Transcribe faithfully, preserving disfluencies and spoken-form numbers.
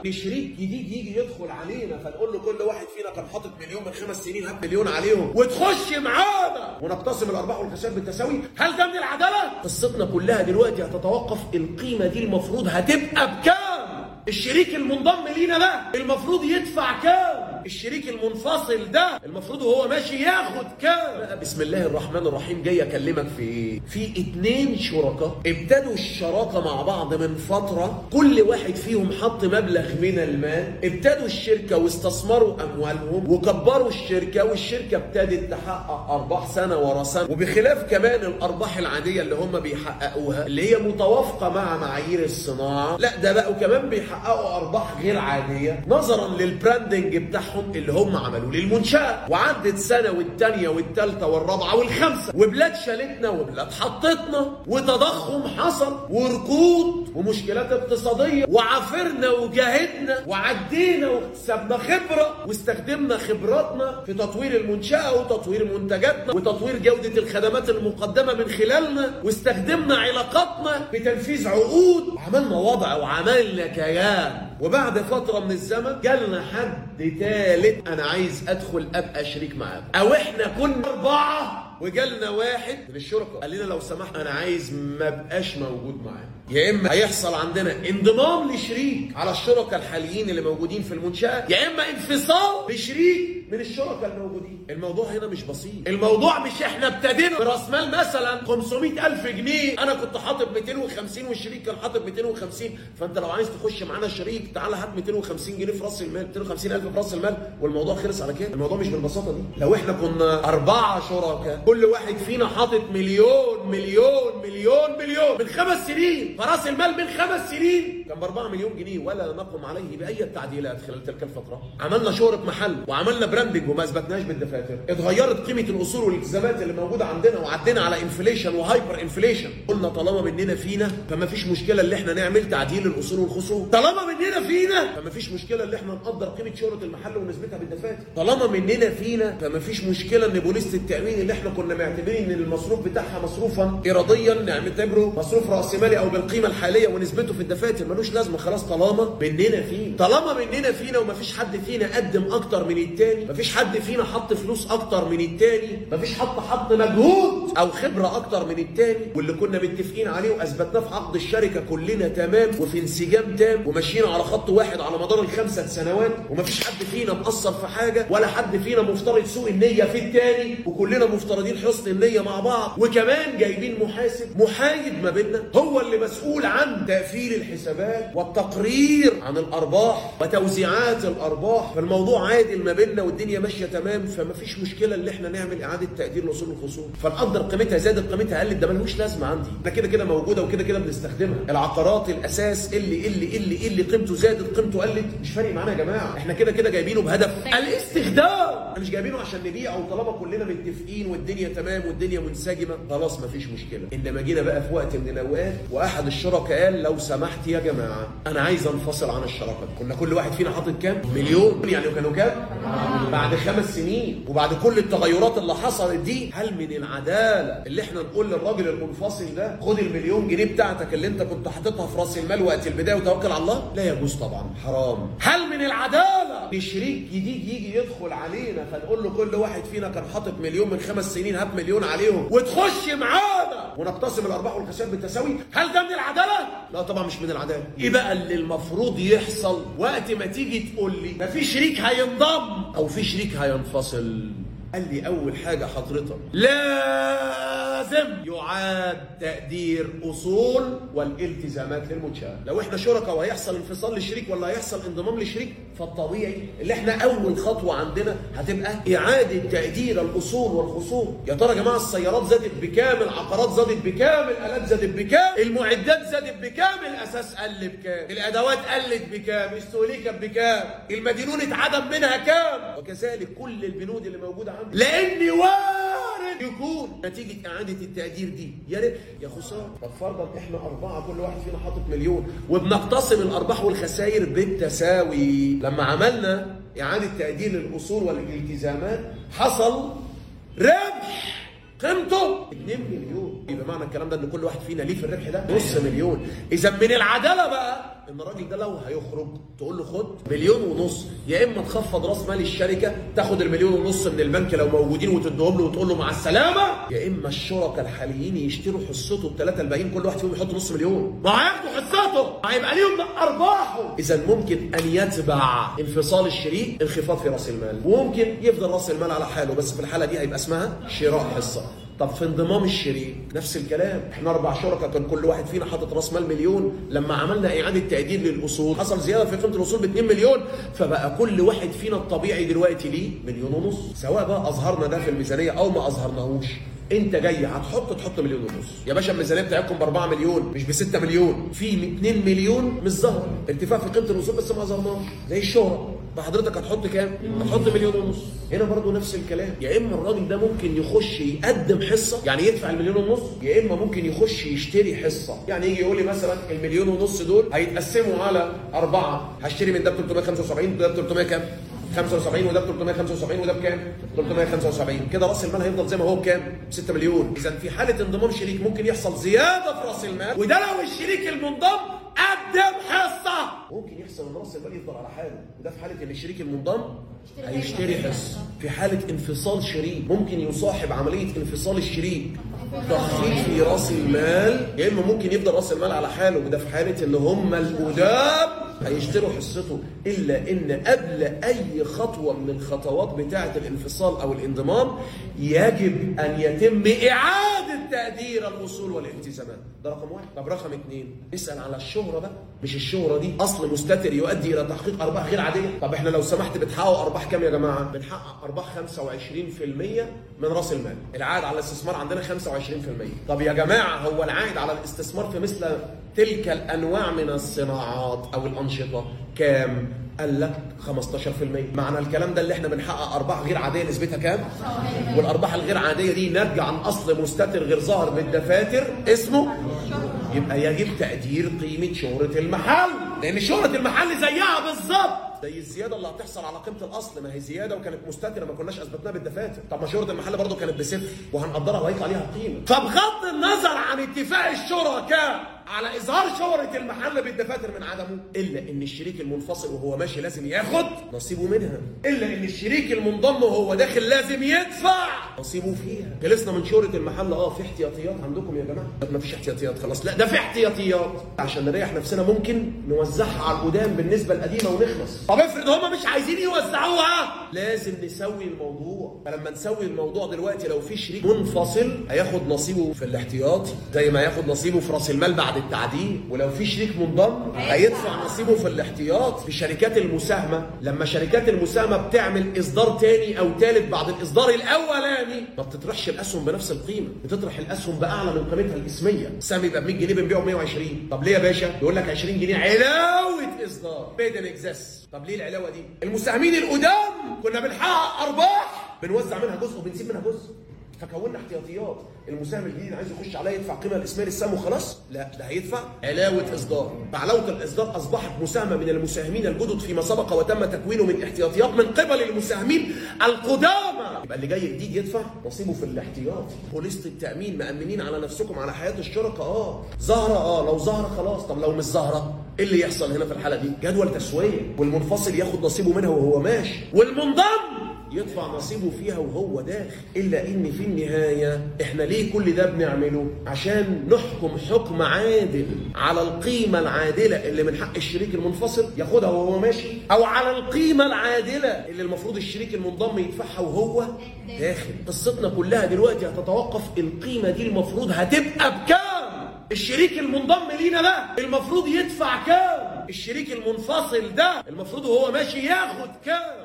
شريك جديد يجي يدخل علينا فنقول له كل واحد فينا كان حاطط مليون من خمس سنين هات مليون عليهم وتخش معانا ونقتسم الارباح والخسائر بالتساوي؟ هل ده من العداله؟ قصتنا كلها دلوقتي هتتوقف القيمه دي المفروض هتبقى بكام؟ الشريك المنضم لينا ده المفروض يدفع كام؟ الشريك المنفصل ده المفروض وهو ماشي ياخد كام؟ بسم الله الرحمن الرحيم. جاي اكلمك في ايه؟ في اتنين شركاء ابتدوا الشراكه مع بعض من فتره، كل واحد فيهم حط مبلغ من المال، ابتدوا الشركه واستثمروا اموالهم وكبروا الشركه، والشركه ابتدت تحقق ارباح سنه ورا سنه، وبخلاف كمان الارباح العاديه اللي هم بيحققوها اللي هي متوافقه مع معايير الصناعه، لا ده بقوا كمان بيحققوا ارباح غير عاديه نظرا للبراندنج بتاعهم اللي هم عملوه للمنشاه. وعدت سنه والثانيه والثالثه والرابعه والخامسه وبلاد شالتنا وبلاد حطتنا وتضخم حصل وركود ومشكلات اقتصاديه وعافرنا وجاهدنا وعدينا واكتسبنا خبره واستخدمنا خبراتنا في تطوير المنشاه وتطوير منتجاتنا وتطوير جوده الخدمات المقدمه من خلالنا، واستخدمنا علاقاتنا في تنفيذ عقود وعملنا وضع وعملنا كيان. وبعد فتره من الزمن جالنا حد ثالث انا عايز ادخل ابقى شريك معاك، او احنا كنا اربعه وجالنا واحد من الشركاء قال لنا لو سمحت انا عايز ما بقاش موجود معاك، يا اما هيحصل عندنا انضمام لشريك على الشركاء الحاليين اللي موجودين في المنشاه، يا اما انفصال بشريك من الشركاء الموجودين. الموضوع هنا مش بسيط، الموضوع مش احنا ابتدينا براس مال مثلا خمسمائة ألف جنيه، انا كنت حاطط مئتين وخمسين والشريك كان حاطط مئتين وخمسين، فانت لو عايز تخش معانا شريك تعالى هات مئتين وخمسين جنيه في راس المال، مئتين وخمسين ألف في راس المال والموضوع خلص على كده. الموضوع مش بالبساطه دي. لو احنا كنا اربعه شركاء كل واحد فينا حاطط مليون مليون مليون مليون من خمس سنين، فراس المال من خمس سنين كان ب أربعة مليون جنيه ولا نقم عليه باي تعديلات خلال تلك الفتره. عملنا شهره محل وعملنا براندنج وما اثبتناش بالدفاتر، اتغيرت قيمه الاصول والالتزامات اللي موجوده عندنا وعدينا على انفليشن وهايبر انفليشن. قلنا طالما مننا فينا فما فيش مشكله اللي احنا نعمل تعديل الاصول والخصوم، طالما مننا فينا فما فيش مشكله اللي احنا نقدر قيمه شهره المحل ونثبتها بالدفاتر، طالما مننا فينا فما فيش مشكله ان بوليصه التامين اللي احنا كنا معتبرين ان المصروف بتاعها مصروفا اراديا نعتبره مصروف راس مالي او بالقيمه الحاليه ونثبته في الدفاتر، ملوش لازمه خلاص طالما مننا فينا. طالما مننا فينا ومفيش حد فينا قدم اكتر من التاني، مفيش حد فينا حط فلوس اكتر من التاني، مفيش حد حط مجهود او خبره اكتر من التاني، واللي كنا متفقين عليه واثبتناه في عقد الشركه كلنا تمام وفي انسجام تام وماشيين على خط واحد على مدار الخمسه سنوات، ومفيش حد فينا مقصر في حاجه ولا حد فينا مفترض سوء النيه في التاني، وكلنا مفترضين حسن النيه مع بعض، وكمان جايبين محاسب محايد ما بيننا هو اللي مسؤول عن تقفيل الحسابات والتقرير عن الارباح وتوزيعات الارباح، فالموضوع عادل ما بيننا والدنيا ماشيه تمام، فما فيش مشكله اللي احنا نعمل اعاده تقدير لاصول الخصوم، فنقدر قيمتها زادت قيمتها قلت ده ملوش لازمه عندي، ده كده كده موجوده وكده كده بنستخدمها. العقارات الاساس اللي اللي اللي اللي قيمته زادت قيمته قلت مش فارق معانا يا جماعه، احنا كده كده جايبينه بهدف الاستخدام، احنا مش جايبينه عشان نبيعه، وطالما كلنا متفقين والدنيا تمام والدنيا منسجمه خلاص مفيش مشكله. انما جينا بقى في وقت من الاوقات واحد الشركاء قال لو سمحت يا جماعه انا عايز انفصل عن الشراكه، كنا كل واحد فينا حاطط كام؟ مليون، يعني كانوا كام؟ بعد خمس سنين وبعد كل التغيرات اللي حصلت دي، هل من العداله اللي احنا نقول للراجل المنفصل ده خد المليون جنيه بتاعتك اللي انت كنت حاططها في راس المال وقت البدايه وتوكل على الله؟ لا يجوز طبعا، حرام. هل من العداله شريك جديد يجي يدخل علينا فنقول له كل واحد فينا كان حاطط مليون من خمس سنين هات مليون عليهم وتخش معانا ونقتسم الارباح والخسائر بالتساوي؟ هل ده من العداله؟ لا طبعا مش من العداله. ايه بقى اللي المفروض يحصل وقت ما تيجي تقول لي ما في شريك هينضم او في شريك هينفصل؟ قال لي اول حاجه حضرتك لازم يعاد تقدير اصول والالتزامات للمنشاه. لو احنا شركاء وهيحصل انفصال لشريك ولا هيحصل انضمام لشريك، فالطبيعي اللي احنا اول خطوه عندنا هتبقى اعاده تقدير الاصول والخصوم. يا ترى يا جماعه السيارات زادت بكام؟ العقارات زادت بكام؟ الالات زادت بكام؟ المعدات زادت بكام؟ الاساس قل بكام؟ الادوات قلت بكام؟ استهلاكت بكام؟ المدينون اتعدم منها كام؟ وكذلك كل البنود اللي موجوده عندنا، لان وارد يكون نتيجه اعاده التقدير دي يا ربح يا خساره. طب فرضا احنا اربعه كل واحد فينا حاطط مليون وبنقتسم الارباح والخسائر بالتساوي، لما عملنا اعاده تقدير الاصول والالتزامات حصل ربح قيمته اتنين مليون، يبقى معنى الكلام ده ان كل واحد فينا ليه في الربح ده نص مليون. اذا من العداله بقى ان الراجل ده لو هيخرج تقول له خد مليون ونص، يا اما تخفض راس مال الشركه تاخد المليون ونص من البنك لو موجودين وتديهم له وتقول له مع السلامه، يا اما الشركاء الحاليين يشتروا حصته الثلاثه الباقيين كل واحد فيهم يحط نص مليون، ما هياخدوا حصته، هيبقى ليهم ارباحه. اذا ممكن ان يتبع انفصال الشريك انخفاض في راس المال، وممكن يفضل راس المال على حاله، بس في الحاله دي هيبقى اسمها شراء حصه. طب في انضمام الشريك نفس الكلام، احنا اربع شركاء كان كل واحد فينا حاطط راس مال مليون، لما عملنا اعاده تقدير للاصول حصل زياده في قيمه الاصول ب اتنين مليون، فبقى كل واحد فينا الطبيعي دلوقتي ليه مليون ونص، سواء بقى اظهرنا ده في الميزانيه او ما اظهرناهوش. انت جاي هتحط تحط مليون ونص يا باشا، الميزانيه بتاعتكم ب اربعة مليون مش ب ستة مليون، في اتنين مليون مش ظهر، ارتفاع في قيمه الاصول بس ما ظهرناش زي الشهره، فحضرتك هتحط كام؟ هتحط مليون ونص. هنا برضو نفس الكلام، يا اما الراجل ده ممكن يخش يقدم حصه يعني يدفع المليون ونص، يا اما ممكن يخش يشتري حصه، يعني يجي يقول لي مثلا المليون ونص دول هيتقسموا على اربعه، هشتري من ده ب تلتمية وخمسة وسبعين وده ب تلتمية كام؟ خمسة وسبعين وده ب تلتمية وخمسة وسبعين وده بكام؟ تلتمية وخمسة وسبعين، كده راس المال هيفضل زي ما هو بكام؟ ب ستة مليون. اذا في حاله انضمام شريك ممكن يحصل زياده في راس المال، وده لو الشريك المنضم قدم حصه، ممكن يحصل ان راس المال يفضل على حاله، وده في حاله ان الشريك المنضم هيشتري حصه. في حاله انفصال شريك ممكن يصاحب عمليه انفصال الشريك تخفيض في راس المال، يا اما ممكن يفضل راس المال على حاله، وده في حاله ان هم القدام هيشتروا حصته، الا ان قبل اي خطوه من الخطوات بتاعه الانفصال او الانضمام يجب ان يتم اعاده تقدير الاصول والالتزامات. ده رقم واحد. طب رقم اثنين، اسال على الشهره بقى، مش الشهره دي اصل مستتر يؤدي الى تحقيق ارباح غير عاديه؟ طب احنا لو سمحت بتحققوا ارباح كام يا جماعه؟ بنحقق ارباح خمسة وعشرين في المية من راس المال، العائد على الاستثمار عندنا خمسة وعشرين في المية. طب يا جماعه هو العائد على الاستثمار في مثل تلك الانواع من الصناعات او الانشطه كام؟ قال لك خمستاشر في المية. معنى الكلام ده اللي احنا بنحقق ارباح غير عاديه نسبتها كام؟ والارباح الغير عاديه دي ناتجه عن اصل مستتر غير ظاهر بالدفاتر اسمه، يبقى يجب تقدير قيمه شهره المحل، لان شهره المحل زيها بالظبط زي الزياده اللي هتحصل على قيمه الاصل، ما هي زياده وكانت مستتره ما كناش اثبتناها بالدفاتر. طب ما شهره المحل برضه كانت بصفر وهنقدرها وهيطلع عليها قيمه. فبغض النظر عن اتفاق الشركاء على اظهار شهره المحل بالدفاتر من عدمه، الا ان الشريك المنفصل وهو ماشي لازم ياخد نصيبه منها، الا ان الشريك المنضم وهو داخل لازم يدفع نصيبه فيها. خلصنا من شهره المحل. اه في احتياطيات عندكم يا جماعه؟ ما فيش احتياطيات خلاص، لا ده في احتياطيات عشان نريح نفسنا، ممكن نوزعها على القدام بالنسبه القديمه ونخلص. طب افرض هم مش عايزين يوزعوها، لازم نسوي الموضوع. فلما نسوي الموضوع دلوقتي لو في شريك منفصل هياخد نصيبه في الاحتياطي زي ما هياخد نصيبه في راس المال بعد التعديل، ولو في شريك منضم هيدفع نصيبه في الاحتياط. في شركات المساهمه لما شركات المساهمه بتعمل اصدار تاني او ثالث بعد الاصدار الاولاني ما بتطرحش الاسهم بنفس القيمه، بتطرح الاسهم باعلى من قيمتها الاسميه. السهم يبقى ب مية جنيه بنبيعه ب مية وعشرين. طب ليه يا باشا؟ يقول لك عشرين جنيه علاوه اصدار بيدن اكزاس. طب ليه العلاوه دي؟ المساهمين القدام كنا بنحقق ارباح بنوزع منها جزء وبنسيب منها جزء، فكونا احتياطيات. المساهم الجديد عايز يخش عليا يدفع قيمه الاسميه للسهم وخلاص؟ لا، ده هيدفع علاوه اصدار. فعلاوه الاصدار اصبحت مساهمه من المساهمين الجدد فيما سبق وتم تكوينه من احتياطيات من قبل المساهمين القدامى. يبقى اللي جاي جديد يدفع نصيبه في الاحتياطي. بوليصه التامين مامنين على نفسكم على حياه الشركاء. اه ظاهره، اه لو ظاهره خلاص. طب لو مش ظاهره ايه اللي يحصل هنا في الحاله دي؟ جدول تسويه، والمنفصل ياخد نصيبه منها وهو ماشي، والمنضم يدفع نصيبه فيها وهو داخل. الا ان في النهايه احنا ليه كل ده بنعمله؟ عشان نحكم حكم عادل على القيمه العادله اللي من حق الشريك المنفصل ياخدها وهو ماشي، او على القيمه العادله اللي المفروض الشريك المنضم يدفعها وهو داخل. قصتنا كلها دلوقتي هتتوقف القيمه دي المفروض هتبقى بكام؟ الشريك المنضم لينا ده المفروض يدفع كام؟ الشريك المنفصل ده المفروض وهو ماشي ياخد كام؟